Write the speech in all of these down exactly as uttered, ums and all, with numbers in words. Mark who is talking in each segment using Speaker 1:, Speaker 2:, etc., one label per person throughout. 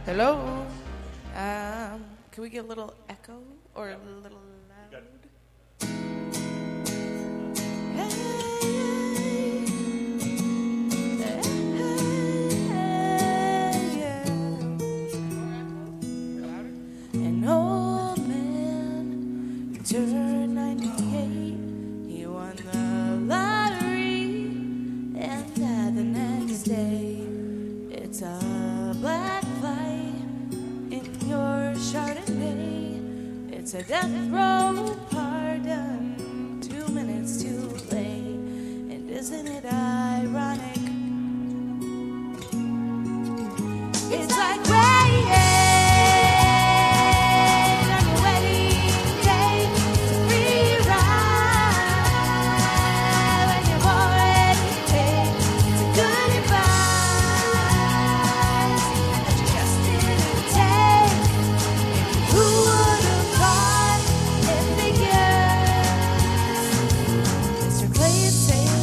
Speaker 1: Hello? Um, can we get a little echo or a little loud? Hey, hey, yeah. An old man, he turned ninety-eight. He won the lottery, and died the next day. It's a black flight in your Chardonnay. It's a death row pardon, two minutes too late. And isn't it ironic? It's like rain on your wedding day. It's a free ride when you've already paid. It's a good advice that you just didn't take. Who would have thought it figures? Mister Clay it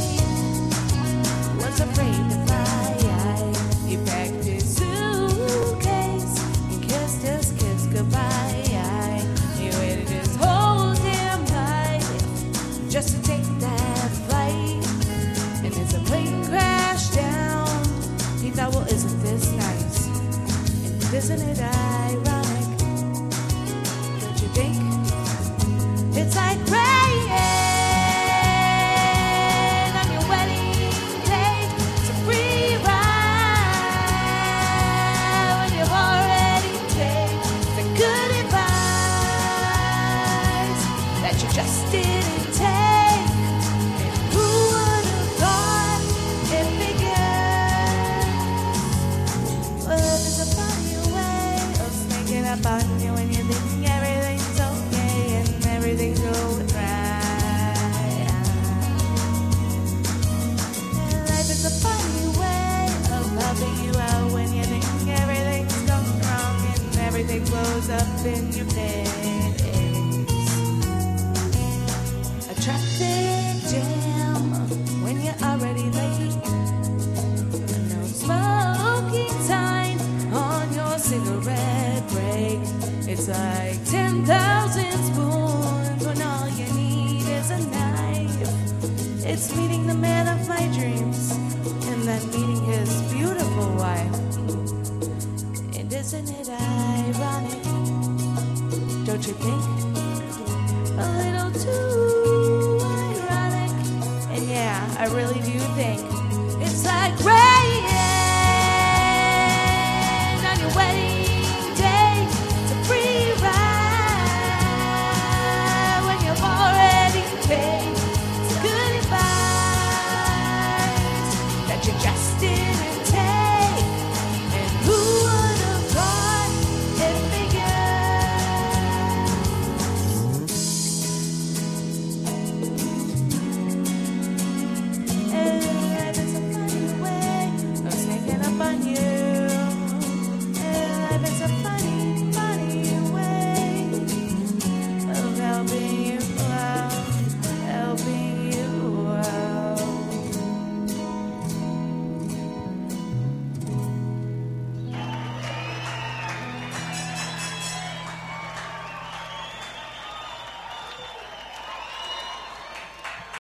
Speaker 1: was afraid to fly. He packed his suitcase and kissed his kiss goodbye. He waited his whole damn life just to take that flight. And as the plane crashed down, he thought, well, isn't this nice? And isn't it ironic? Don't you think? It's like rain on your wedding day. It's a free ride when you've already paid. It's a good advice that you just didn't take. And who would have thought it figured? Well, there's a funny way of sneaking up on you when you think everything's okay and everything's going right. Life is a funny way of helping you out when you think everything's going wrong and everything blows up in your face. A traffic jam when you're already late. No smoking sign on your cigarette break. It's like ten thousand spoons when all you need is a knife. It's meeting the man of my dreams and then meeting his beautiful wife. And isn't it